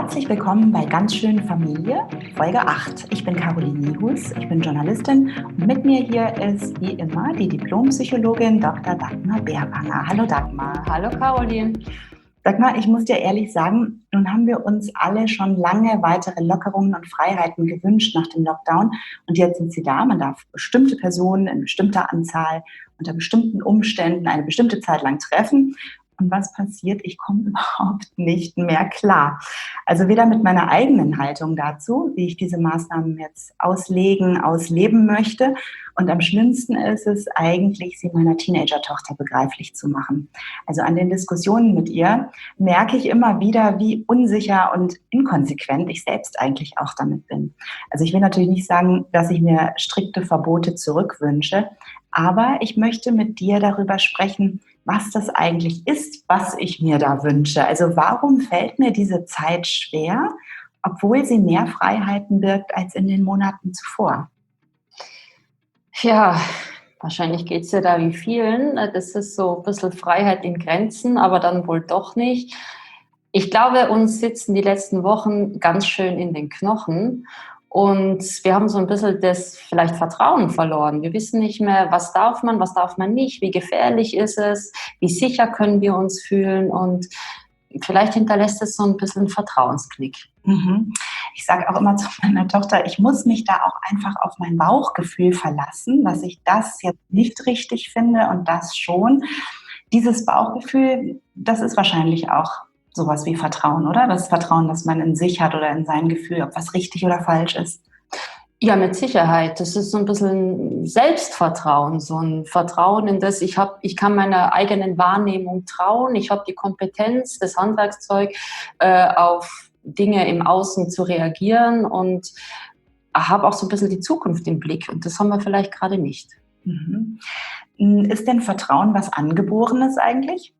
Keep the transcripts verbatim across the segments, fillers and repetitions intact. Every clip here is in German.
Herzlich willkommen bei Ganz schön Familie, Folge acht. Ich bin Caroline Nihus, ich bin Journalistin und mit mir hier ist wie immer die Diplompsychologin Doktor Dagmar Bärwanger. Hallo Dagmar. Hallo Caroline. Dagmar, ich muss dir ehrlich sagen, nun haben wir uns alle schon lange weitere Lockerungen und Freiheiten gewünscht nach dem Lockdown und jetzt sind sie da. Man darf bestimmte Personen in bestimmter Anzahl unter bestimmten Umständen eine bestimmte Zeit lang treffen. Und was passiert? Ich komme überhaupt nicht mehr klar. Also weder mit meiner eigenen Haltung dazu, wie ich diese Maßnahmen jetzt auslegen, ausleben möchte. Und am schlimmsten ist es eigentlich, sie meiner Teenager-Tochter begreiflich zu machen. Also an den Diskussionen mit ihr merke ich immer wieder, wie unsicher und inkonsequent ich selbst eigentlich auch damit bin. Also ich will natürlich nicht sagen, dass ich mir strikte Verbote zurückwünsche, aber ich möchte mit dir darüber sprechen, was das eigentlich ist, was ich mir da wünsche. Also warum fällt mir diese Zeit schwer, obwohl sie mehr Freiheiten birgt als in den Monaten zuvor? Ja, wahrscheinlich geht es ja da wie vielen. Das ist so ein bisschen Freiheit in Grenzen, aber dann wohl doch nicht. Ich glaube, uns sitzen die letzten Wochen ganz schön in den Knochen. Und wir haben so ein bisschen das vielleicht Vertrauen verloren. Wir wissen nicht mehr, was darf man, was darf man nicht, wie gefährlich ist es, wie sicher können wir uns fühlen. Und vielleicht hinterlässt es so ein bisschen einen Vertrauensknick. Mhm. Ich sage auch immer zu meiner Tochter, ich muss mich da auch einfach auf mein Bauchgefühl verlassen, dass ich das jetzt nicht richtig finde und das schon. Dieses Bauchgefühl, das ist wahrscheinlich auch sowas wie Vertrauen, oder? Das Vertrauen, das man in sich hat oder in sein Gefühl, ob was richtig oder falsch ist. Ja, mit Sicherheit. Das ist so ein bisschen Selbstvertrauen, so ein Vertrauen in das, ich habe, ich kann meiner eigenen Wahrnehmung trauen, ich habe die Kompetenz, das Handwerkszeug, äh, auf Dinge im Außen zu reagieren und habe auch so ein bisschen die Zukunft im Blick und das haben wir vielleicht gerade nicht. Mhm. Ist denn Vertrauen was Angeborenes eigentlich?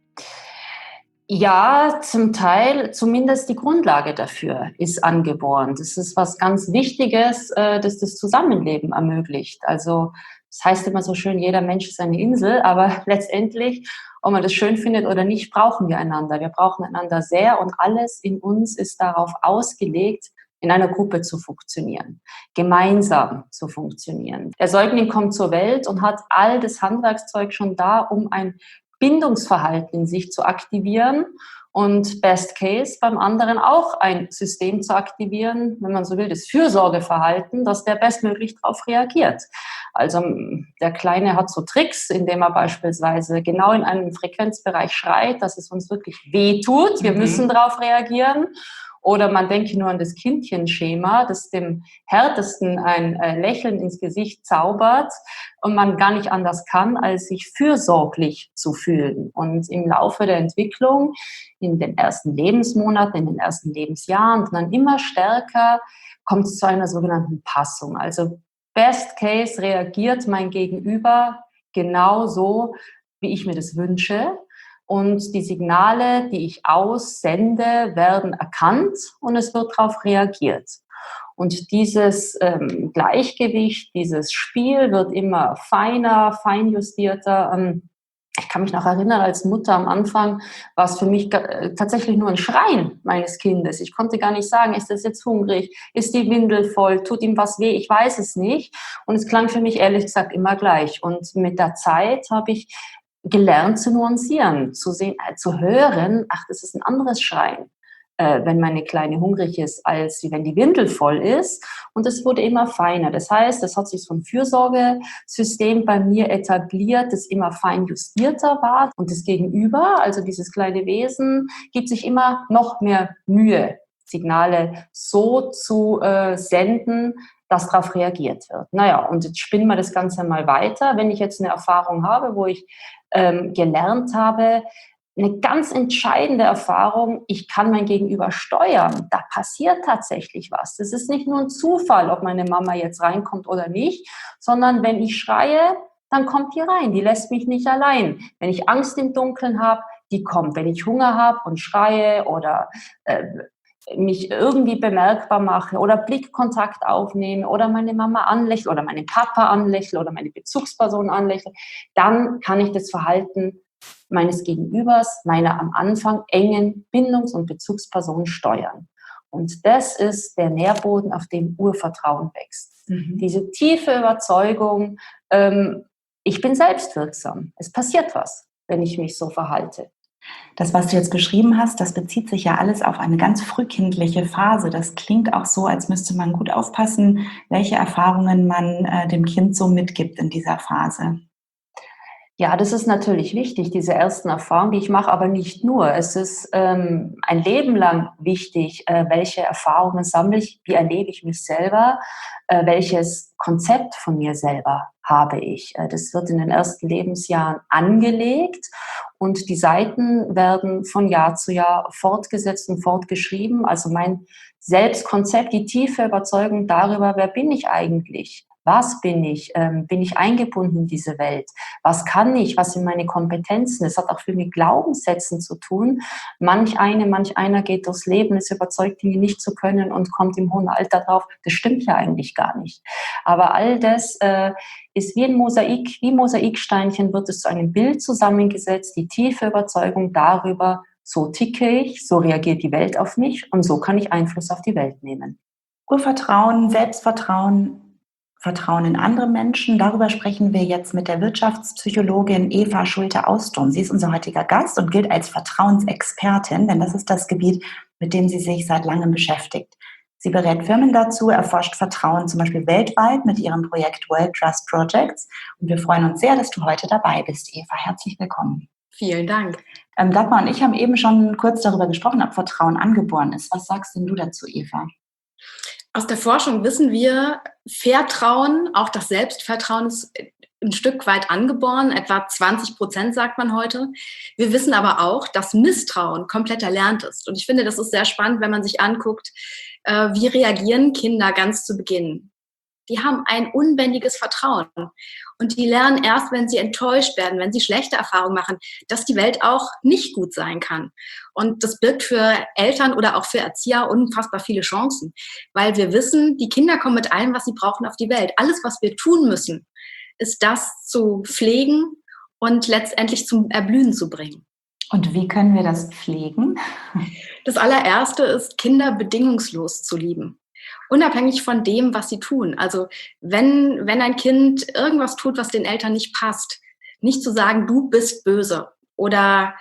Ja, zum Teil, zumindest die Grundlage dafür ist angeboren. Das ist was ganz Wichtiges, äh, das das Zusammenleben ermöglicht. Also das heißt immer so schön, jeder Mensch ist eine Insel, aber letztendlich, ob man das schön findet oder nicht, brauchen wir einander. Wir brauchen einander sehr und alles in uns ist darauf ausgelegt, in einer Gruppe zu funktionieren, gemeinsam zu funktionieren. Der Säugling kommt zur Welt und hat all das Handwerkszeug schon da, um ein Bindungsverhalten in sich zu aktivieren und Best Case beim anderen auch ein System zu aktivieren, wenn man so will, das Fürsorgeverhalten, dass der bestmöglich darauf reagiert. Also der Kleine hat so Tricks, indem er beispielsweise genau in einem Frequenzbereich schreit, dass es uns wirklich weh tut. Wir Mhm. müssen darauf reagieren. Oder man denke nur an das Kindchenschema, das dem Härtesten ein äh, Lächeln ins Gesicht zaubert und man gar nicht anders kann, als sich fürsorglich zu fühlen. Und im Laufe der Entwicklung, in den ersten Lebensmonaten, in den ersten Lebensjahren, und dann immer stärker kommt es zu einer sogenannten Passung. Also Best Case reagiert mein Gegenüber genau so, wie ich mir das wünsche. Und die Signale, die ich aussende, werden erkannt und es wird darauf reagiert. Und dieses ähm, Gleichgewicht, dieses Spiel wird immer feiner, feinjustierter. Ähm, ich kann mich noch erinnern, als Mutter am Anfang war es für mich äh, tatsächlich nur ein Schreien meines Kindes. Ich konnte gar nicht sagen, ist das jetzt hungrig, ist die Windel voll, tut ihm was weh, ich weiß es nicht. Und es klang für mich ehrlich gesagt immer gleich. Und mit der Zeit habe ich gelernt zu nuancieren, zu sehen, äh, zu hören, ach, das ist ein anderes Schreien, äh, wenn meine Kleine hungrig ist, als wenn die Windel voll ist. Und es wurde immer feiner. Das heißt, es hat sich so ein Fürsorgesystem bei mir etabliert, das immer fein justierter war. Und das Gegenüber, also dieses kleine Wesen, gibt sich immer noch mehr Mühe, Signale so zu äh, senden, dass darauf reagiert wird. Naja, und jetzt spinnen wir das Ganze mal weiter. Wenn ich jetzt eine Erfahrung habe, wo ich ähm, gelernt habe, eine ganz entscheidende Erfahrung, ich kann mein Gegenüber steuern. Da passiert tatsächlich was. Das ist nicht nur ein Zufall, ob meine Mama jetzt reinkommt oder nicht, sondern wenn ich schreie, dann kommt die rein. Die lässt mich nicht allein. Wenn ich Angst im Dunkeln habe, die kommt. Wenn ich Hunger habe und schreie oder äh, mich irgendwie bemerkbar mache oder Blickkontakt aufnehme oder meine Mama anlächle oder meinen Papa anlächle oder meine Bezugsperson anlächle, dann kann ich das Verhalten meines Gegenübers, meiner am Anfang engen Bindungs- und Bezugsperson steuern. Und das ist der Nährboden, auf dem Urvertrauen wächst. Mhm. Diese tiefe Überzeugung, ähm, ich bin selbstwirksam. Es passiert was, wenn ich mich so verhalte. Das, was du jetzt beschrieben hast, das bezieht sich ja alles auf eine ganz frühkindliche Phase. Das klingt auch so, als müsste man gut aufpassen, welche Erfahrungen man äh, dem Kind so mitgibt in dieser Phase. Ja, das ist natürlich wichtig, diese ersten Erfahrungen, die ich mache, aber nicht nur. Es ist ähm, ein Leben lang wichtig, äh, welche Erfahrungen sammle ich, wie erlebe ich mich selber, äh, welches Konzept von mir selber habe ich. Äh, das wird in den ersten Lebensjahren angelegt und die Seiten werden von Jahr zu Jahr fortgesetzt und fortgeschrieben. Also mein Selbstkonzept, die tiefe Überzeugung darüber, wer bin ich eigentlich? Was bin ich? Ähm, bin ich eingebunden in diese Welt? Was kann ich? Was sind meine Kompetenzen? Es hat auch viel mit Glaubenssätzen zu tun. Manch eine, manch einer geht durchs Leben, ist überzeugt, Dinge nicht zu können und kommt im hohen Alter drauf. Das stimmt ja eigentlich gar nicht. Aber all das äh, ist wie ein Mosaik, wie Mosaiksteinchen wird es zu einem Bild zusammengesetzt, die tiefe Überzeugung darüber, so ticke ich, so reagiert die Welt auf mich und so kann ich Einfluss auf die Welt nehmen. Urvertrauen, Selbstvertrauen, Vertrauen in andere Menschen. Darüber sprechen wir jetzt mit der Wirtschaftspsychologin Eva Schulte-Austurm. Sie ist unser heutiger Gast und gilt als Vertrauensexpertin, denn das ist das Gebiet, mit dem sie sich seit langem beschäftigt. Sie berät Firmen dazu, erforscht Vertrauen zum Beispiel weltweit mit ihrem Projekt World Trust Projects. Und wir freuen uns sehr, dass du heute dabei bist, Eva. Herzlich willkommen. Vielen Dank. Ähm, Dagmar und ich haben eben schon kurz darüber gesprochen, ob Vertrauen angeboren ist. Was sagst denn du dazu, Eva? Aus der Forschung wissen wir, Vertrauen, auch das Selbstvertrauen ist ein Stück weit angeboren, etwa zwanzig Prozent sagt man heute. Wir wissen aber auch, dass Misstrauen komplett erlernt ist. Und ich finde, das ist sehr spannend, wenn man sich anguckt, wie reagieren Kinder ganz zu Beginn. Die haben ein unbändiges Vertrauen und die lernen erst, wenn sie enttäuscht werden, wenn sie schlechte Erfahrungen machen, dass die Welt auch nicht gut sein kann. Und das birgt für Eltern oder auch für Erzieher unfassbar viele Chancen, weil wir wissen, die Kinder kommen mit allem, was sie brauchen, auf die Welt. Alles, was wir tun müssen, ist das zu pflegen und letztendlich zum Erblühen zu bringen. Und wie können wir das pflegen? Das allererste ist, Kinder bedingungslos zu lieben. Unabhängig von dem, was sie tun. Also wenn, wenn ein Kind irgendwas tut, was den Eltern nicht passt, nicht zu sagen, du bist böse oder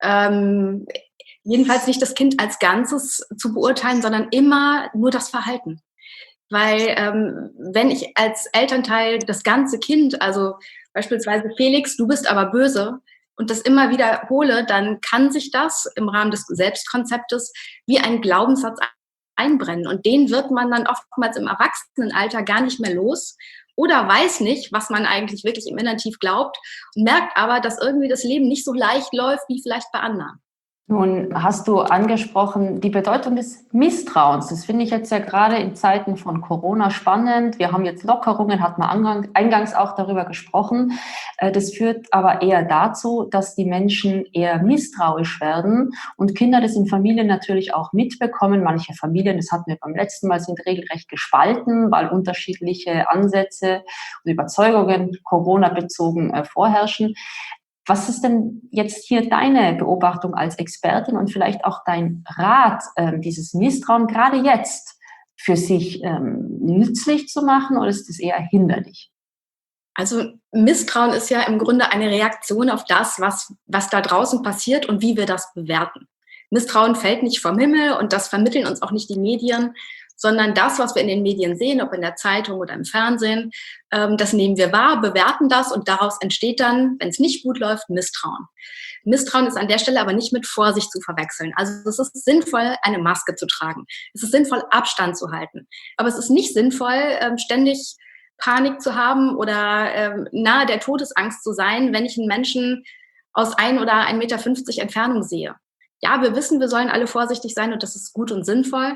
ähm, jedenfalls nicht das Kind als Ganzes zu beurteilen, sondern immer nur das Verhalten. Weil ähm, wenn ich als Elternteil das ganze Kind, also beispielsweise Felix, du bist aber böse, und das immer wiederhole, dann kann sich das im Rahmen des Selbstkonzeptes wie ein Glaubenssatz einbrennen. Und den wird man dann oftmals im Erwachsenenalter gar nicht mehr los oder weiß nicht, was man eigentlich wirklich im Inneren tief glaubt und merkt aber, dass irgendwie das Leben nicht so leicht läuft wie vielleicht bei anderen. Nun hast du angesprochen, die Bedeutung des Misstrauens. Das finde ich jetzt ja gerade in Zeiten von Corona spannend. Wir haben jetzt Lockerungen, hat man eingangs auch darüber gesprochen. Das führt aber eher dazu, dass die Menschen eher misstrauisch werden und Kinder das in Familien natürlich auch mitbekommen. Manche Familien, das hatten wir beim letzten Mal, sind regelrecht gespalten, weil unterschiedliche Ansätze und Überzeugungen Corona-bezogen vorherrschen. Was ist denn jetzt hier deine Beobachtung als Expertin und vielleicht auch dein Rat, ähm, dieses Misstrauen gerade jetzt für sich ähm, nützlich zu machen, oder ist es eher hinderlich? Also Misstrauen ist ja im Grunde eine Reaktion auf das, was, was da draußen passiert und wie wir das bewerten. Misstrauen fällt nicht vom Himmel und das vermitteln uns auch nicht die Medien, sondern das, was wir in den Medien sehen, ob in der Zeitung oder im Fernsehen, ähm, das nehmen wir wahr, bewerten das und daraus entsteht dann, wenn es nicht gut läuft, Misstrauen. Misstrauen ist an der Stelle aber nicht mit Vorsicht zu verwechseln. Also es ist sinnvoll, eine Maske zu tragen. Es ist sinnvoll, Abstand zu halten. Aber es ist nicht sinnvoll, ähm, ständig Panik zu haben oder ähm, nahe der Todesangst zu sein, wenn ich einen Menschen aus ein oder ein Meter fünfzig Entfernung sehe. Ja, wir wissen, wir sollen alle vorsichtig sein und das ist gut und sinnvoll.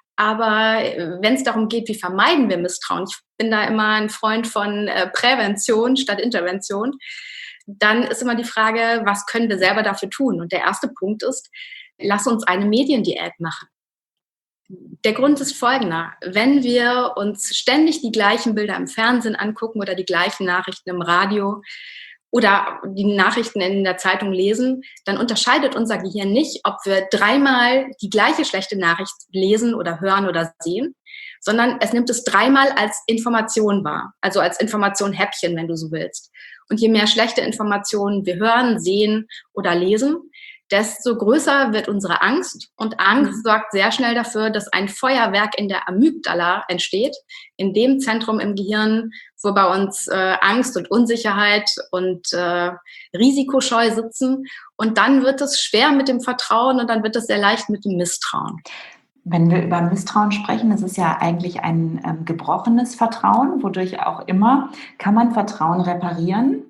Aber wenn es darum geht, wie vermeiden wir Misstrauen, ich bin da immer ein Freund von äh, Prävention statt Intervention, dann ist immer die Frage, was können wir selber dafür tun? Und der erste Punkt ist, lass uns eine Mediendiät machen. Der Grund ist folgender. Wenn wir uns ständig die gleichen Bilder im Fernsehen angucken oder die gleichen Nachrichten im Radio oder die Nachrichten in der Zeitung lesen, dann unterscheidet unser Gehirn nicht, ob wir dreimal die gleiche schlechte Nachricht lesen oder hören oder sehen, sondern es nimmt es dreimal als Information wahr, also als Information-Häppchen, wenn du so willst. Und je mehr schlechte Informationen wir hören, sehen oder lesen, desto größer wird unsere Angst. Und Angst mhm. sorgt sehr schnell dafür, dass ein Feuerwerk in der Amygdala entsteht, in dem Zentrum im Gehirn, wo bei uns äh, Angst und Unsicherheit und äh, Risikoscheu sitzen. Und dann wird es schwer mit dem Vertrauen und dann wird es sehr leicht mit dem Misstrauen. Wenn wir über Misstrauen sprechen, das ist ja eigentlich ein ähm, gebrochenes Vertrauen, wodurch auch immer. Kann man Vertrauen reparieren?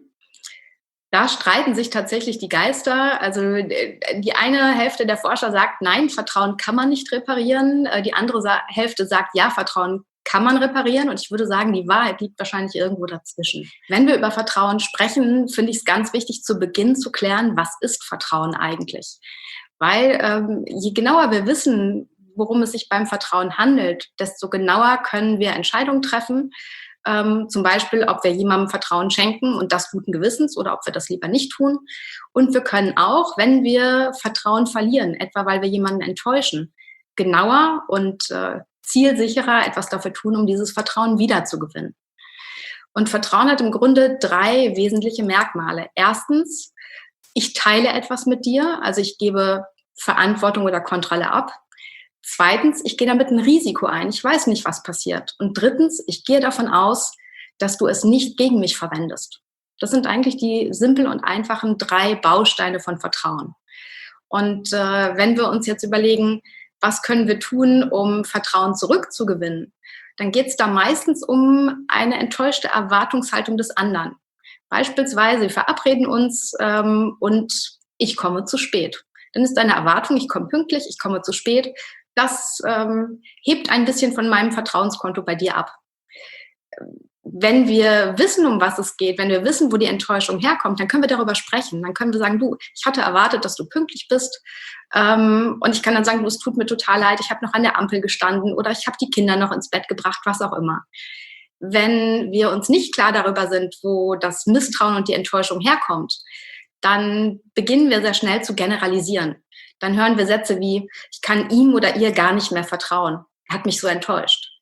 Da streiten sich tatsächlich die Geister. Also die eine Hälfte der Forscher sagt, nein, Vertrauen kann man nicht reparieren. Die andere Hälfte sagt, ja, Vertrauen kann man reparieren. Und ich würde sagen, die Wahrheit liegt wahrscheinlich irgendwo dazwischen. Wenn wir über Vertrauen sprechen, finde ich es ganz wichtig, zu Beginn zu klären, was ist Vertrauen eigentlich? Weil ähm, je genauer wir wissen, worum es sich beim Vertrauen handelt, desto genauer können wir Entscheidungen treffen. Ähm, zum Beispiel, ob wir jemandem Vertrauen schenken und das guten Gewissens oder ob wir das lieber nicht tun. Und wir können auch, wenn wir Vertrauen verlieren, etwa weil wir jemanden enttäuschen, genauer und äh, zielsicherer etwas dafür tun, um dieses Vertrauen wiederzugewinnen. Und Vertrauen hat im Grunde drei wesentliche Merkmale. Erstens, ich teile etwas mit dir, also ich gebe Verantwortung oder Kontrolle ab. Zweitens, ich gehe damit ein Risiko ein. Ich weiß nicht, was passiert. Und drittens, ich gehe davon aus, dass du es nicht gegen mich verwendest. Das sind eigentlich die simplen und einfachen drei Bausteine von Vertrauen. Und äh, wenn wir uns jetzt überlegen, was können wir tun, um Vertrauen zurückzugewinnen, dann geht es da meistens um eine enttäuschte Erwartungshaltung des anderen. Beispielsweise, wir verabreden uns ähm, und ich komme zu spät. Dann ist deine Erwartung, ich komme pünktlich, ich komme zu spät. Das ähm, hebt ein bisschen von meinem Vertrauenskonto bei dir ab. Wenn wir wissen, um was es geht, wenn wir wissen, wo die Enttäuschung herkommt, dann können wir darüber sprechen. Dann können wir sagen, du, ich hatte erwartet, dass du pünktlich bist. Ähm, und ich kann dann sagen, du, es tut mir total leid, ich habe noch an der Ampel gestanden oder ich habe die Kinder noch ins Bett gebracht, was auch immer. Wenn wir uns nicht klar darüber sind, wo das Misstrauen und die Enttäuschung herkommt, dann beginnen wir sehr schnell zu generalisieren. Dann hören wir Sätze wie, ich kann ihm oder ihr gar nicht mehr vertrauen. Er hat mich so enttäuscht.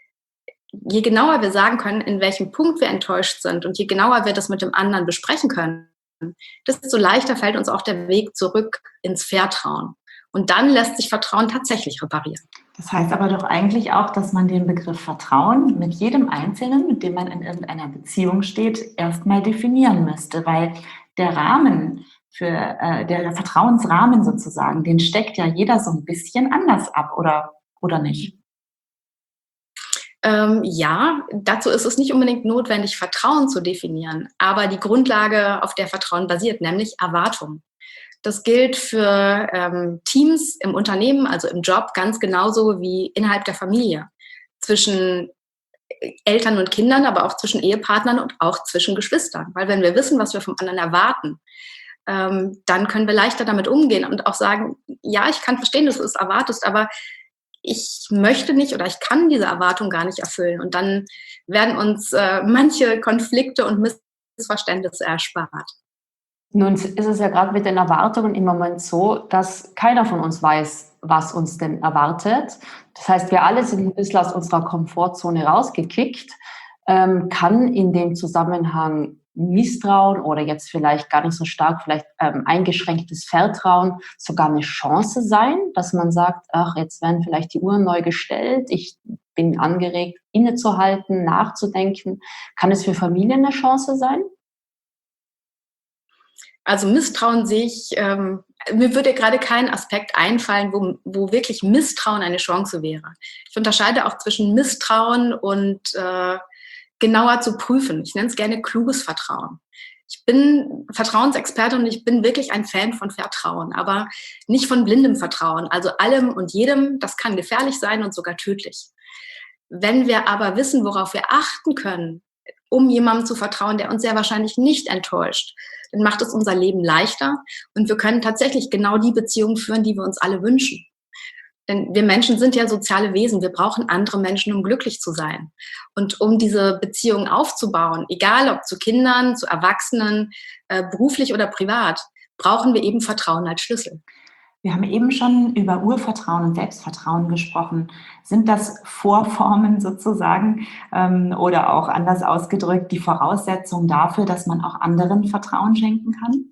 Je genauer wir sagen können, in welchem Punkt wir enttäuscht sind und je genauer wir das mit dem anderen besprechen können, desto leichter fällt uns auch der Weg zurück ins Vertrauen. Und dann lässt sich Vertrauen tatsächlich reparieren. Das heißt aber doch eigentlich auch, dass man den Begriff Vertrauen mit jedem Einzelnen, mit dem man in irgendeiner Beziehung steht, erstmal definieren müsste, weil der Rahmen für äh, der Vertrauensrahmen sozusagen, den steckt ja jeder so ein bisschen anders ab, oder, oder nicht? Ähm, ja, dazu ist es nicht unbedingt notwendig, Vertrauen zu definieren, aber die Grundlage, auf der Vertrauen basiert, nämlich Erwartung. Das gilt für ähm, Teams im Unternehmen, also im Job, ganz genauso wie innerhalb der Familie. Zwischen Eltern und Kindern, aber auch zwischen Ehepartnern und auch zwischen Geschwistern. Weil wenn wir wissen, was wir vom anderen erwarten, ähm, dann können wir leichter damit umgehen und auch sagen, ja, ich kann verstehen, dass du es erwartest, aber ich möchte nicht oder ich kann diese Erwartung gar nicht erfüllen. Und dann werden uns äh, manche Konflikte und Missverständnisse erspart. Nun ist es ja gerade mit den Erwartungen im Moment so, dass keiner von uns weiß, was uns denn erwartet. Das heißt, wir alle sind ein bisschen aus unserer Komfortzone rausgekickt. Ähm, kann in dem Zusammenhang Misstrauen oder jetzt vielleicht gar nicht so stark, vielleicht ähm, eingeschränktes Vertrauen sogar eine Chance sein, dass man sagt, ach, jetzt werden vielleicht die Uhren neu gestellt, ich bin angeregt, innezuhalten, nachzudenken. Kann es für Familien eine Chance sein? Also Misstrauen sehe ich, ähm, mir würde gerade kein Aspekt einfallen, wo, wo wirklich Misstrauen eine Chance wäre. Ich unterscheide auch zwischen Misstrauen und äh, genauer zu prüfen. Ich nenne es gerne kluges Vertrauen. Ich bin Vertrauensexperte und ich bin wirklich ein Fan von Vertrauen, aber nicht von blindem Vertrauen. Also allem und jedem, das kann gefährlich sein und sogar tödlich. Wenn wir aber wissen, worauf wir achten können, um jemandem zu vertrauen, der uns sehr wahrscheinlich nicht enttäuscht, dann macht es unser Leben leichter und wir können tatsächlich genau die Beziehung führen, die wir uns alle wünschen. Denn wir Menschen sind ja soziale Wesen. Wir brauchen andere Menschen, um glücklich zu sein. Und um diese Beziehungen aufzubauen, egal ob zu Kindern, zu Erwachsenen, äh, beruflich oder privat, brauchen wir eben Vertrauen als Schlüssel. Wir haben eben schon über Urvertrauen und Selbstvertrauen gesprochen. Sind das Vorformen sozusagen ähm, oder auch anders ausgedrückt die Voraussetzung dafür, dass man auch anderen Vertrauen schenken kann?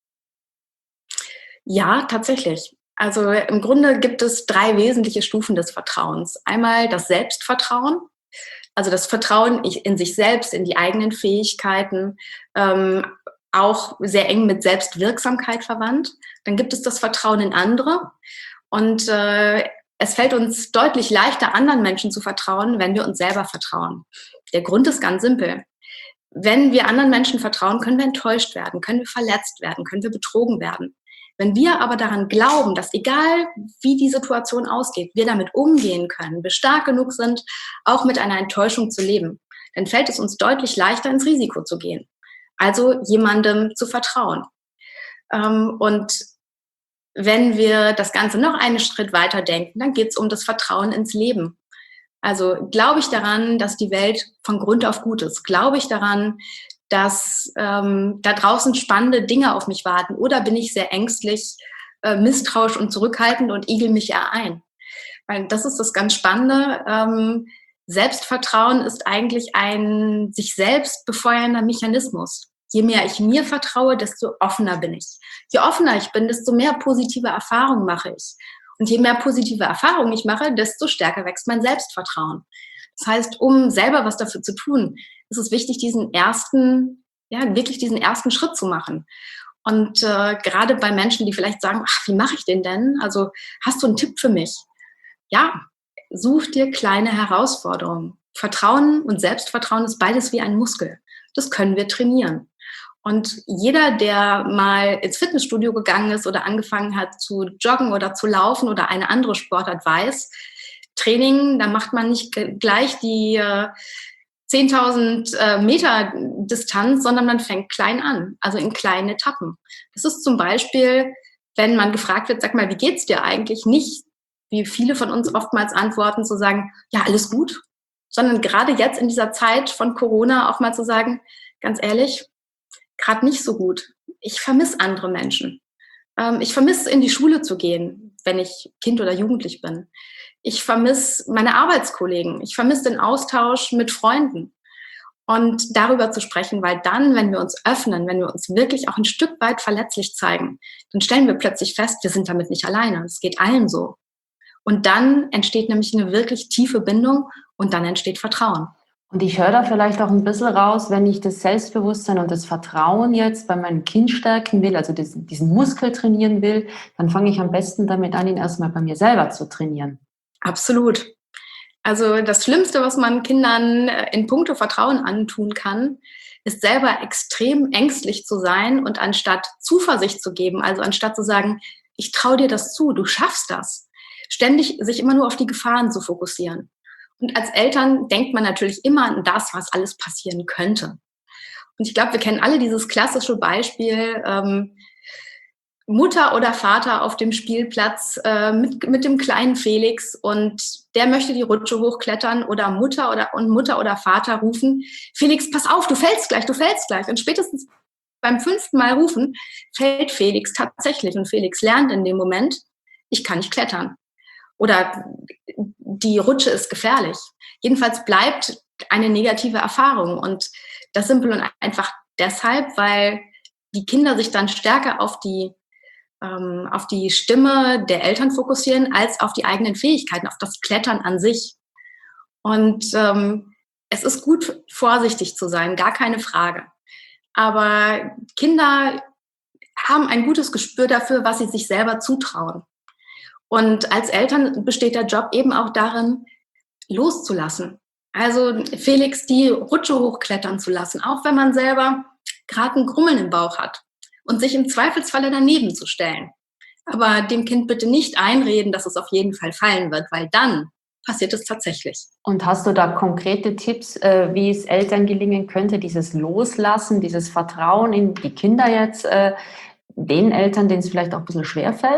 Ja, tatsächlich. Also im Grunde gibt es drei wesentliche Stufen des Vertrauens. Einmal das Selbstvertrauen, also das Vertrauen in sich selbst, in die eigenen Fähigkeiten, ähm, auch sehr eng mit Selbstwirksamkeit verwandt. Dann gibt es das Vertrauen in andere und äh, es fällt uns deutlich leichter, anderen Menschen zu vertrauen, wenn wir uns selber vertrauen. Der Grund ist ganz simpel. Wenn wir anderen Menschen vertrauen, können wir enttäuscht werden, können wir verletzt werden, können wir betrogen werden. Wenn wir aber daran glauben, dass egal wie die Situation ausgeht, wir damit umgehen können, wir stark genug sind, auch mit einer Enttäuschung zu leben, dann fällt es uns deutlich leichter, ins Risiko zu gehen. Also jemandem zu vertrauen. Und wenn wir das Ganze noch einen Schritt weiter denken, dann geht es um das Vertrauen ins Leben. Also glaube ich daran, dass die Welt von Grund auf gut ist? Glaube ich daran, dass ähm, da draußen spannende Dinge auf mich warten? Oder bin ich sehr ängstlich, äh, misstrauisch und zurückhaltend und igel mich eher ein? Weil das ist das ganz Spannende. Ähm, Selbstvertrauen ist eigentlich ein sich selbst befeuernder Mechanismus. Je mehr ich mir vertraue, desto offener bin ich. Je offener ich bin, desto mehr positive Erfahrungen mache ich. Und je mehr positive Erfahrungen ich mache, desto stärker wächst mein Selbstvertrauen. Das heißt, um selber was dafür zu tun, ist es wichtig, diesen ersten, ja, wirklich diesen ersten Schritt zu machen. Und äh, gerade bei Menschen, die vielleicht sagen, ach, wie mache ich den denn? Also, hast du einen Tipp für mich? Ja, such dir kleine Herausforderungen. Vertrauen und Selbstvertrauen ist beides wie ein Muskel. Das können wir trainieren. Und jeder, der mal ins Fitnessstudio gegangen ist oder angefangen hat zu joggen oder zu laufen oder eine andere Sportart weiß, Training, da macht man nicht gleich die äh, zehntausend äh, Meter Distanz, sondern man fängt klein an, also in kleinen Etappen. Das ist zum Beispiel, wenn man gefragt wird, sag mal, wie geht's dir eigentlich? Nicht, wie viele von uns oftmals antworten, zu sagen, ja, alles gut, sondern gerade jetzt in dieser Zeit von Corona auch mal zu sagen, ganz ehrlich, gerade nicht so gut. Ich vermisse andere Menschen. Ähm, ich vermisse, in die Schule zu gehen, wenn ich Kind oder Jugendlich bin. Ich vermisse meine Arbeitskollegen. Ich vermisse den Austausch mit Freunden. Und darüber zu sprechen, weil dann, wenn wir uns öffnen, wenn wir uns wirklich auch ein Stück weit verletzlich zeigen, dann stellen wir plötzlich fest, wir sind damit nicht alleine. Es geht allen so. Und dann entsteht nämlich eine wirklich tiefe Bindung und dann entsteht Vertrauen. Und ich höre da vielleicht auch ein bisschen raus, wenn ich das Selbstbewusstsein und das Vertrauen jetzt bei meinem Kind stärken will, also diesen, diesen Muskel trainieren will, dann fange ich am besten damit an, ihn erstmal bei mir selber zu trainieren. Absolut. Also das Schlimmste, was man Kindern in puncto Vertrauen antun kann, ist selber extrem ängstlich zu sein und anstatt Zuversicht zu geben, also anstatt zu sagen, ich traue dir das zu, du schaffst das, ständig sich immer nur auf die Gefahren zu fokussieren. Und als Eltern denkt man natürlich immer an das, was alles passieren könnte. Und ich glaube, wir kennen alle dieses klassische Beispiel, ähm, Mutter oder Vater auf dem Spielplatz äh, mit, mit dem kleinen Felix und der möchte die Rutsche hochklettern oder Mutter oder, und Mutter oder Vater rufen, Felix, pass auf, du fällst gleich, du fällst gleich. Und spätestens beim fünften Mal rufen, fällt Felix tatsächlich. Und Felix lernt in dem Moment, ich kann nicht klettern. Oder die Rutsche ist gefährlich. Jedenfalls bleibt eine negative Erfahrung. Und das simpel und einfach deshalb, weil die Kinder sich dann stärker auf die, ähm, auf die Stimme der Eltern fokussieren, als auf die eigenen Fähigkeiten, auf das Klettern an sich. Und ähm, es ist gut, vorsichtig zu sein, gar keine Frage. Aber Kinder haben ein gutes Gespür dafür, was sie sich selber zutrauen. Und als Eltern besteht der Job eben auch darin, loszulassen. Also Felix die Rutsche hochklettern zu lassen, auch wenn man selber gerade einen Grummeln im Bauch hat und sich im Zweifelsfalle daneben zu stellen. Aber dem Kind bitte nicht einreden, dass es auf jeden Fall fallen wird, weil dann passiert es tatsächlich. Und hast du da konkrete Tipps, äh, wie es Eltern gelingen könnte, dieses Loslassen, dieses Vertrauen in die Kinder jetzt, äh, den Eltern, denen es vielleicht auch ein bisschen schwerfällt?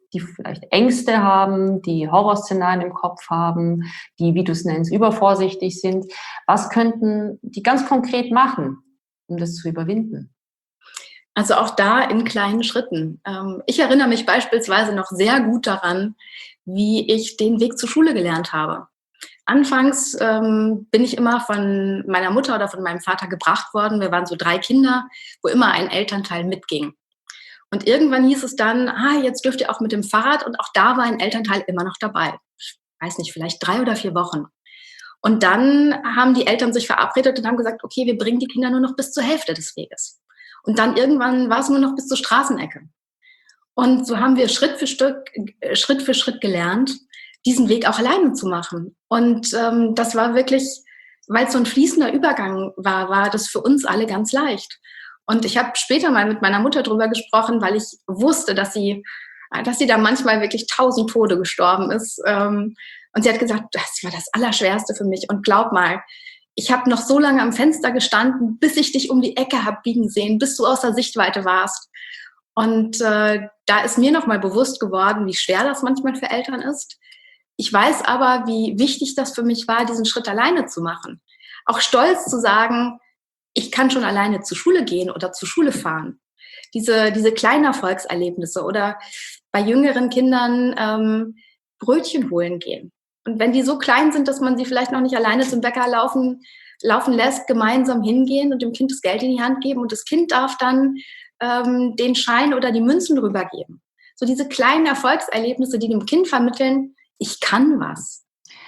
die vielleicht Ängste haben, die Horrorszenarien im Kopf haben, die, wie du es nennst, übervorsichtig sind. Was könnten die ganz konkret machen, um das zu überwinden? Also auch da in kleinen Schritten. Ähm, ich erinnere mich beispielsweise noch sehr gut daran, wie ich den Weg zur Schule gelernt habe. Anfangs ähm, bin ich immer von meiner Mutter oder von meinem Vater gebracht worden. Wir waren so drei Kinder, wo immer ein Elternteil mitging. Und irgendwann hieß es dann, ah, jetzt dürft ihr auch mit dem Fahrrad. Und auch da war ein Elternteil immer noch dabei. Ich weiß nicht, vielleicht drei oder vier Wochen. Und dann haben die Eltern sich verabredet und haben gesagt, okay, wir bringen die Kinder nur noch bis zur Hälfte des Weges. Und dann irgendwann war es nur noch bis zur Straßenecke. Und so haben wir Schritt für Stück, Schritt für Schritt gelernt, diesen Weg auch alleine zu machen. Und ähm, das war wirklich, weil es so ein fließender Übergang war, war das für uns alle ganz leicht. Und ich habe später mal mit meiner Mutter drüber gesprochen, weil ich wusste, dass sie, dass sie da manchmal wirklich tausend Tode gestorben ist. Und sie hat gesagt, das war das Allerschwerste für mich. Und glaub mal, ich habe noch so lange am Fenster gestanden, bis ich dich um die Ecke habe biegen sehen, bis du außer Sichtweite warst. Und äh, da ist mir nochmal bewusst geworden, wie schwer das manchmal für Eltern ist. Ich weiß aber, wie wichtig das für mich war, diesen Schritt alleine zu machen. Auch stolz zu sagen, ich kann schon alleine zur Schule gehen oder zur Schule fahren. Diese, diese kleinen Erfolgserlebnisse oder bei jüngeren Kindern ähm, Brötchen holen gehen. Und wenn die so klein sind, dass man sie vielleicht noch nicht alleine zum Bäcker laufen, laufen lässt, gemeinsam hingehen und dem Kind das Geld in die Hand geben und das Kind darf dann ähm, den Schein oder die Münzen rübergeben. So diese kleinen Erfolgserlebnisse, die dem Kind vermitteln, ich kann was.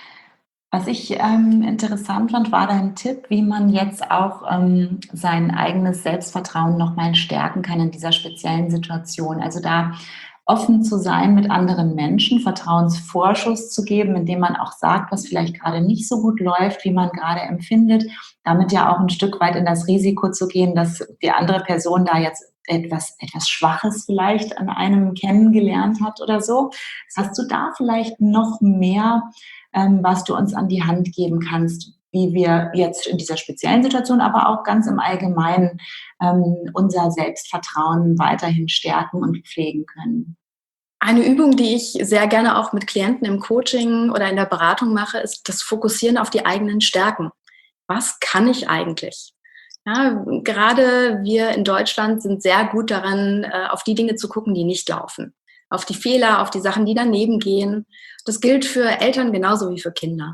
Was ich ähm, interessant fand, war dein Tipp, wie man jetzt auch ähm, sein eigenes Selbstvertrauen nochmal stärken kann in dieser speziellen Situation. Also da offen zu sein mit anderen Menschen, Vertrauensvorschuss zu geben, indem man auch sagt, was vielleicht gerade nicht so gut läuft, wie man gerade empfindet, damit ja auch ein Stück weit in das Risiko zu gehen, dass die andere Person da jetzt etwas, etwas Schwaches vielleicht an einem kennengelernt hat oder so. Hast du da vielleicht noch mehr, ähm, was du uns an die Hand geben kannst, wie wir jetzt in dieser speziellen Situation, aber auch ganz im Allgemeinen ähm, unser Selbstvertrauen weiterhin stärken und pflegen können? Eine Übung, die ich sehr gerne auch mit Klienten im Coaching oder in der Beratung mache, ist das Fokussieren auf die eigenen Stärken. Was kann ich eigentlich? Ja, gerade wir in Deutschland sind sehr gut darin, auf die Dinge zu gucken, die nicht laufen. Auf die Fehler, auf die Sachen, die daneben gehen. Das gilt für Eltern genauso wie für Kinder.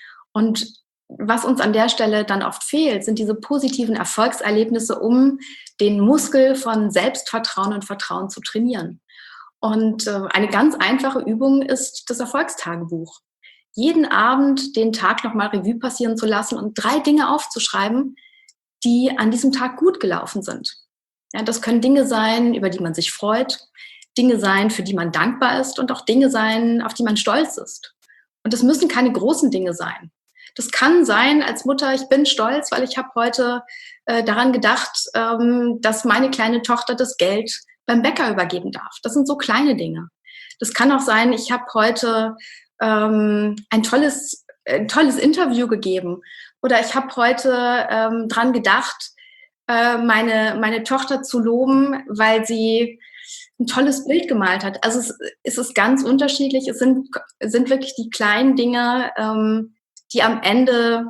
Und was uns an der Stelle dann oft fehlt, sind diese positiven Erfolgserlebnisse, um den Muskel von Selbstvertrauen und Vertrauen zu trainieren. Und eine ganz einfache Übung ist das Erfolgstagebuch. Jeden Abend den Tag nochmal Revue passieren zu lassen und drei Dinge aufzuschreiben, die an diesem Tag gut gelaufen sind. Ja, das können Dinge sein, über die man sich freut, Dinge sein, für die man dankbar ist und auch Dinge sein, auf die man stolz ist. Und das müssen keine großen Dinge sein. Das kann sein als Mutter, ich bin stolz, weil ich habe heute äh, daran gedacht, ähm, dass meine kleine Tochter das Geld beim Bäcker übergeben darf. Das sind so kleine Dinge. Das kann auch sein, ich habe heute ähm, ein tolles, ein tolles Interview gegeben oder ich habe heute ähm, dran gedacht, äh, meine, meine Tochter zu loben, weil sie ein tolles Bild gemalt hat. Also es, es ist ganz unterschiedlich. Es sind, es sind wirklich die kleinen Dinge, ähm, die am Ende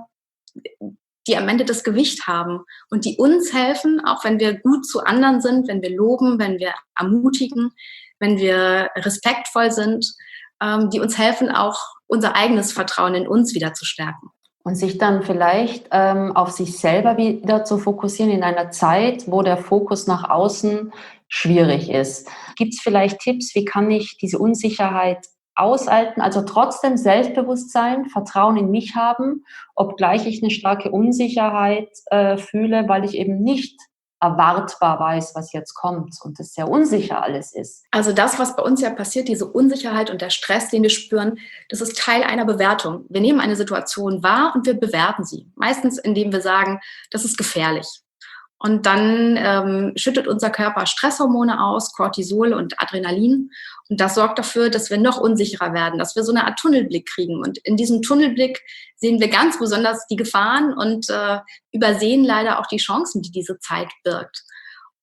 die am Ende das Gewicht haben und die uns helfen, auch wenn wir gut zu anderen sind, wenn wir loben, wenn wir ermutigen, wenn wir respektvoll sind, ähm, die uns helfen, auch unser eigenes Vertrauen in uns wieder zu stärken. Und sich dann vielleicht ähm, auf sich selber wieder zu fokussieren in einer Zeit, wo der Fokus nach außen schwierig ist. Gibt es vielleicht Tipps, wie kann ich diese Unsicherheit aushalten, also trotzdem Selbstbewusstsein, Vertrauen in mich haben, obgleich ich eine starke Unsicherheit äh, fühle, weil ich eben nicht erwartbar weiß, was jetzt kommt und es sehr unsicher alles ist. Also das, was bei uns ja passiert, diese Unsicherheit und der Stress, den wir spüren, das ist Teil einer Bewertung. Wir nehmen eine Situation wahr und wir bewerten sie. Meistens, indem wir sagen, das ist gefährlich. Und dann ähm, schüttet unser Körper Stresshormone aus, Cortisol und Adrenalin. Und das sorgt dafür, dass wir noch unsicherer werden, dass wir so eine Art Tunnelblick kriegen. Und in diesem Tunnelblick sehen wir ganz besonders die Gefahren und äh, übersehen leider auch die Chancen, die diese Zeit birgt.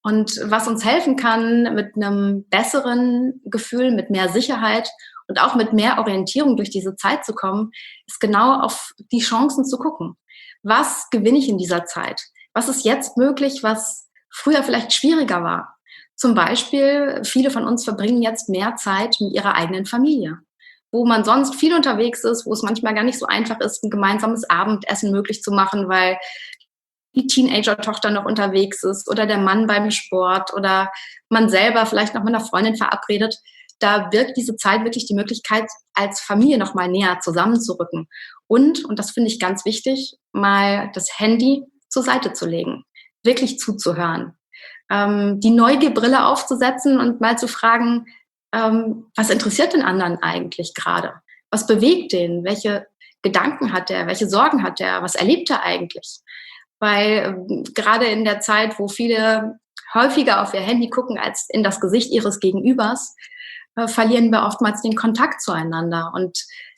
Und was uns helfen kann, mit einem besseren Gefühl, mit mehr Sicherheit und auch mit mehr Orientierung durch diese Zeit zu kommen, ist genau auf die Chancen zu gucken. Was gewinne ich in dieser Zeit? Was ist jetzt möglich, was früher vielleicht schwieriger war? Zum Beispiel, viele von uns verbringen jetzt mehr Zeit mit ihrer eigenen Familie, wo man sonst viel unterwegs ist, wo es manchmal gar nicht so einfach ist, ein gemeinsames Abendessen möglich zu machen, weil die Teenager-Tochter noch unterwegs ist oder der Mann beim Sport oder man selber vielleicht noch mit einer Freundin verabredet. Da birgt diese Zeit wirklich die Möglichkeit, als Familie noch mal näher zusammenzurücken. Und, und das finde ich ganz wichtig, mal das Handy zur Seite zu legen, wirklich zuzuhören, ähm, die Neugierbrille aufzusetzen und mal zu fragen, ähm, was interessiert den anderen eigentlich gerade? Was bewegt den? Welche Gedanken hat er? Welche Sorgen hat er? Was erlebt er eigentlich? Weil äh, gerade in der Zeit, wo viele häufiger auf ihr Handy gucken als in das Gesicht ihres Gegenübers, äh, verlieren wir oftmals den Kontakt zueinander. Und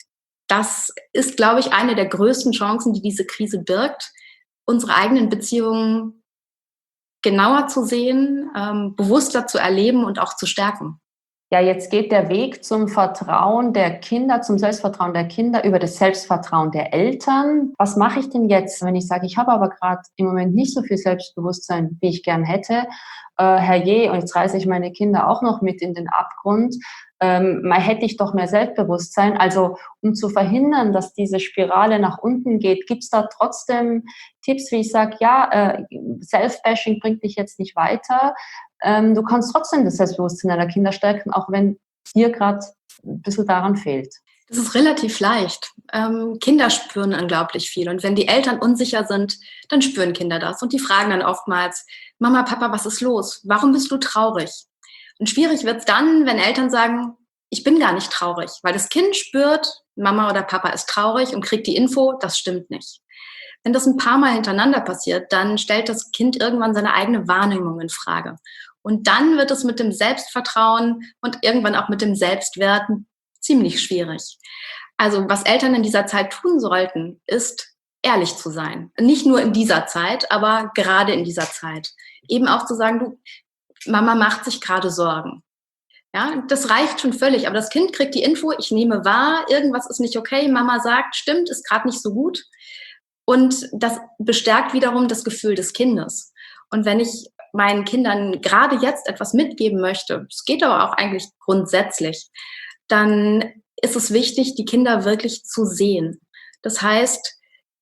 das ist, glaube ich, eine der größten Chancen, die diese Krise birgt, unsere eigenen Beziehungen genauer zu sehen, ähm, bewusster zu erleben und auch zu stärken. Ja, jetzt geht der Weg zum Vertrauen der Kinder, zum Selbstvertrauen der Kinder über das Selbstvertrauen der Eltern. Was mache ich denn jetzt, wenn ich sage, ich habe aber gerade im Moment nicht so viel Selbstbewusstsein, wie ich gern hätte? Äh, herrje, und jetzt reiße ich meine Kinder auch noch mit in den Abgrund. Ähm, mal hätte ich doch mehr Selbstbewusstsein. Also um zu verhindern, dass diese Spirale nach unten geht, gibt es da trotzdem Tipps, wie ich sage, ja, äh, Self-Bashing bringt dich jetzt nicht weiter. Ähm, du kannst trotzdem das Selbstbewusstsein deiner Kinder stärken, auch wenn dir gerade ein bisschen daran fehlt. Das ist relativ leicht. Ähm, Kinder spüren unglaublich viel. Und wenn die Eltern unsicher sind, dann spüren Kinder das. Und die fragen dann oftmals, Mama, Papa, was ist los? Warum bist du traurig? Und schwierig wird es dann, wenn Eltern sagen, ich bin gar nicht traurig. Weil das Kind spürt, Mama oder Papa ist traurig und kriegt die Info, das stimmt nicht. Wenn das ein paar Mal hintereinander passiert, dann stellt das Kind irgendwann seine eigene Wahrnehmung in Frage. Und dann wird es mit dem Selbstvertrauen und irgendwann auch mit dem Selbstwert ziemlich schwierig. Also was Eltern in dieser Zeit tun sollten, ist ehrlich zu sein. Nicht nur in dieser Zeit, aber gerade in dieser Zeit. Eben auch zu sagen, du, Mama macht sich gerade Sorgen. Ja, das reicht schon völlig. Aber das Kind kriegt die Info, ich nehme wahr, irgendwas ist nicht okay. Mama sagt, stimmt, ist gerade nicht so gut. Und das bestärkt wiederum das Gefühl des Kindes. Und wenn ich meinen Kindern gerade jetzt etwas mitgeben möchte, es geht aber auch eigentlich grundsätzlich, dann ist es wichtig, die Kinder wirklich zu sehen. Das heißt,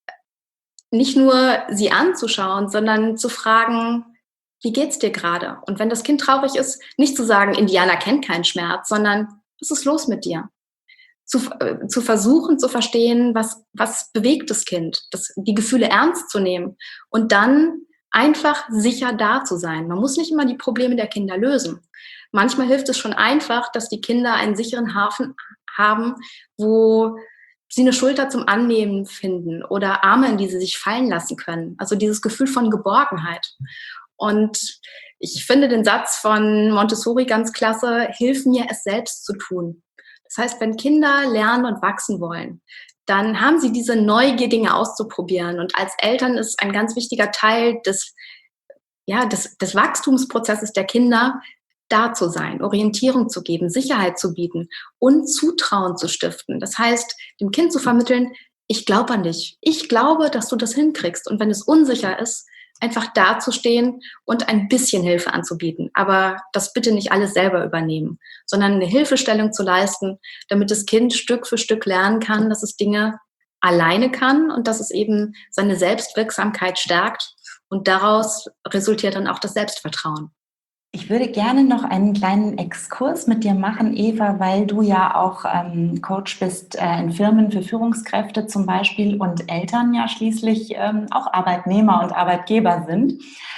nicht nur sie anzuschauen, sondern zu fragen, wie geht's dir gerade? Und wenn das Kind traurig ist, nicht zu sagen, Indianer kennt keinen Schmerz, sondern was ist los mit dir? Zu, äh, zu versuchen zu verstehen, was, was bewegt das Kind, das, die Gefühle ernst zu nehmen und dann einfach sicher da zu sein. Man muss nicht immer die Probleme der Kinder lösen. Manchmal hilft es schon einfach, dass die Kinder einen sicheren Hafen haben, wo sie eine Schulter zum Annehmen finden oder Arme, in die sie sich fallen lassen können. Also dieses Gefühl von Geborgenheit. Und ich finde den Satz von Montessori ganz klasse, hilf mir, es selbst zu tun. Das heißt, wenn Kinder lernen und wachsen wollen, dann haben sie diese Neugier, Dinge auszuprobieren. Und als Eltern ist ein ganz wichtiger Teil des, ja, des, des Wachstumsprozesses der Kinder, da zu sein, Orientierung zu geben, Sicherheit zu bieten und Zutrauen zu stiften. Das heißt, dem Kind zu vermitteln, ich glaube an dich. Ich glaube, dass du das hinkriegst. Und wenn es unsicher ist, einfach dazustehen und ein bisschen Hilfe anzubieten. Aber das bitte nicht alles selber übernehmen, sondern eine Hilfestellung zu leisten, damit das Kind Stück für Stück lernen kann, dass es Dinge alleine kann und dass es eben seine Selbstwirksamkeit stärkt. Und daraus resultiert dann auch das Selbstvertrauen. Ich würde gerne noch einen kleinen Exkurs mit dir machen, Eva, weil du ja auch ähm, Coach bist äh, in Firmen für Führungskräfte zum Beispiel und Eltern ja schließlich ähm, auch Arbeitnehmer und Arbeitgeber sind.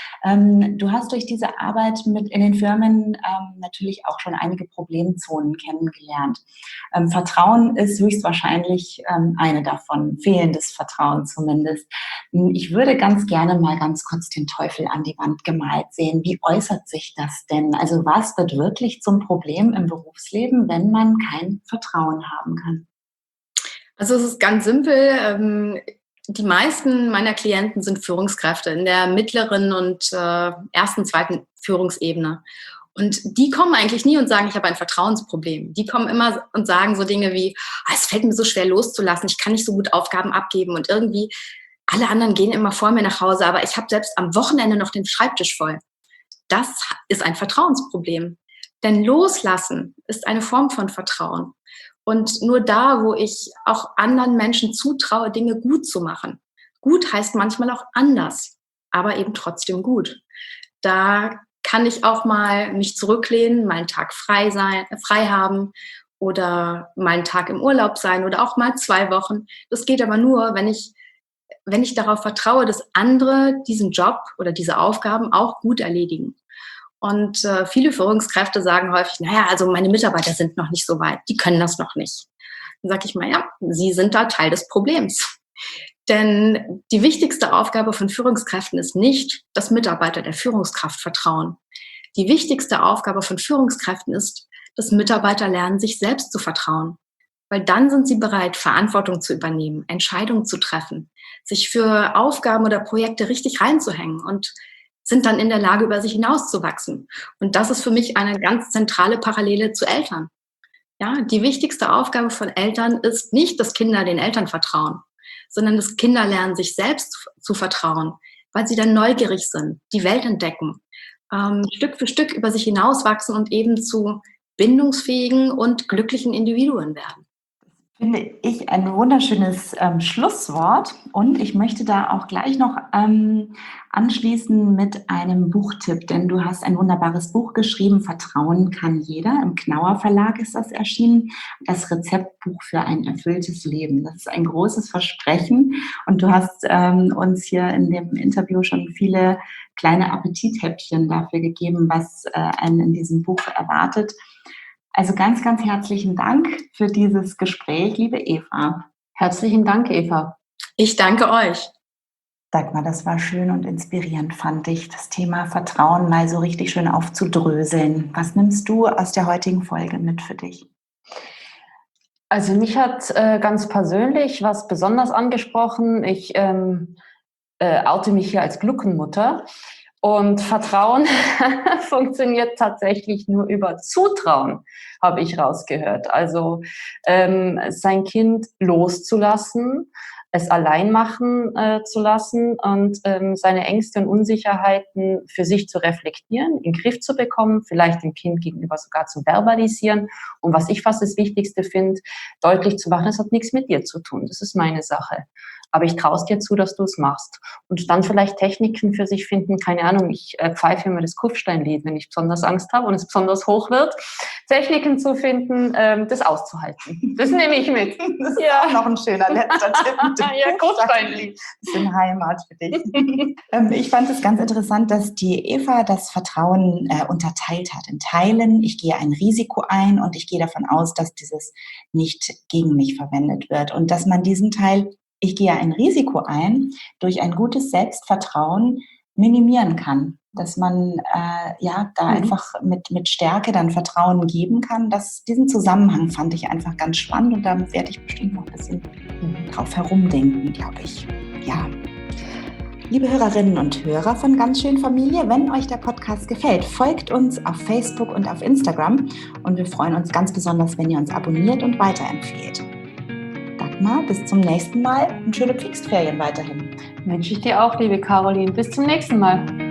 Ähm, du hast durch diese Arbeit mit in den Firmen ähm, natürlich auch schon einige Problemzonen kennengelernt. Ähm, Vertrauen ist höchstwahrscheinlich ähm, eine davon, fehlendes Vertrauen zumindest. Ich würde ganz gerne mal ganz kurz den Teufel an die Wand gemalt sehen. Wie äußert sich das denn? Also was wird wirklich zum Problem im Berufsleben, wenn man kein Vertrauen haben kann? Also es ist ganz simpel. Die meisten meiner Klienten sind Führungskräfte in der mittleren und äh, ersten, zweiten Führungsebene. Und die kommen eigentlich nie und sagen, ich habe ein Vertrauensproblem. Die kommen immer und sagen so Dinge wie, ah, es fällt mir so schwer loszulassen, ich kann nicht so gut Aufgaben abgeben und irgendwie alle anderen gehen immer vor mir nach Hause, aber ich habe selbst am Wochenende noch den Schreibtisch voll. Das ist ein Vertrauensproblem. Denn Loslassen ist eine Form von Vertrauen. Und nur da, wo ich auch anderen Menschen zutraue, Dinge gut zu machen. Gut heißt manchmal auch anders, aber eben trotzdem gut. Da kann ich auch mal mich zurücklehnen, mal einen Tag frei sein, frei haben oder mal einen Tag im Urlaub sein oder auch mal zwei Wochen. Das geht aber nur, wenn ich, wenn ich darauf vertraue, dass andere diesen Job oder diese Aufgaben auch gut erledigen. Und äh, viele Führungskräfte sagen häufig, naja, also meine Mitarbeiter sind noch nicht so weit, die können das noch nicht. Dann sage ich mal, ja, sie sind da Teil des Problems. Denn die wichtigste Aufgabe von Führungskräften ist nicht, dass Mitarbeiter der Führungskraft vertrauen. Die wichtigste Aufgabe von Führungskräften ist, dass Mitarbeiter lernen, sich selbst zu vertrauen. Weil dann sind sie bereit, Verantwortung zu übernehmen, Entscheidungen zu treffen, sich für Aufgaben oder Projekte richtig reinzuhängen und sind dann in der Lage, über sich hinauszuwachsen. Und das ist für mich eine ganz zentrale Parallele zu Eltern. Ja, die wichtigste Aufgabe von Eltern ist nicht, dass Kinder den Eltern vertrauen, sondern dass Kinder lernen, sich selbst zu, zu vertrauen, weil sie dann neugierig sind, die Welt entdecken, ähm, Stück für Stück über sich hinauswachsen und eben zu bindungsfähigen und glücklichen Individuen werden. Finde ich ein wunderschönes ähm, Schlusswort, und ich möchte da auch gleich noch ähm, anschließen mit einem Buchtipp, denn du hast ein wunderbares Buch geschrieben, Vertrauen kann jeder, im Knauer Verlag ist das erschienen, das Rezeptbuch für ein erfülltes Leben. Das ist ein großes Versprechen, und du hast ähm, uns hier in dem Interview schon viele kleine Appetithäppchen dafür gegeben, was äh, einen in diesem Buch erwartet. Also ganz, ganz herzlichen Dank für dieses Gespräch, liebe Eva. Herzlichen Dank, Eva. Ich danke euch. Dagmar, das war schön und inspirierend, fand ich, das Thema Vertrauen mal so richtig schön aufzudröseln. Was nimmst du aus der heutigen Folge mit für dich? Also mich hat äh, ganz persönlich was besonders angesprochen. Ich ähm, äh, oute mich hier als Gluckenmutter. Und Vertrauen funktioniert tatsächlich nur über Zutrauen, habe ich rausgehört. Also ähm, sein Kind loszulassen, es allein machen äh, zu lassen und ähm, seine Ängste und Unsicherheiten für sich zu reflektieren, in den Griff zu bekommen, vielleicht dem Kind gegenüber sogar zu verbalisieren. Und was ich fast das Wichtigste finde, deutlich zu machen, das hat nichts mit dir zu tun, das ist meine Sache. Aber ich traue es dir zu, dass du es machst. Und dann vielleicht Techniken für sich finden, keine Ahnung, ich äh, pfeife immer das Kufsteinlied, wenn ich besonders Angst habe und es besonders hoch wird. Techniken zu finden, ähm, das auszuhalten. Das nehme ich mit. Das ist ja auch noch ein schöner letzter Tipp. Ja, Kufsteinlied. Bisschen Heimat für dich. ähm, ich fand es ganz interessant, dass die Eva das Vertrauen äh, unterteilt hat in Teilen. Ich gehe ein Risiko ein und ich gehe davon aus, dass dieses nicht gegen mich verwendet wird. Und dass man diesen Teil, ich gehe ein Risiko ein, durch ein gutes Selbstvertrauen minimieren kann. Dass man äh, ja da mhm. einfach mit, mit Stärke dann Vertrauen geben kann. Das, diesen Zusammenhang fand ich einfach ganz spannend, und da werde ich bestimmt noch ein bisschen mhm. drauf herumdenken, glaube ich. Ja. Liebe Hörerinnen und Hörer von Ganz schön Familie, wenn euch der Podcast gefällt, folgt uns auf Facebook und auf Instagram, und wir freuen uns ganz besonders, wenn ihr uns abonniert und weiterempfehlt. Dagmar, bis zum nächsten Mal und schöne Pfingstferien weiterhin. Wünsche ich dir auch, liebe Caroline. Bis zum nächsten Mal.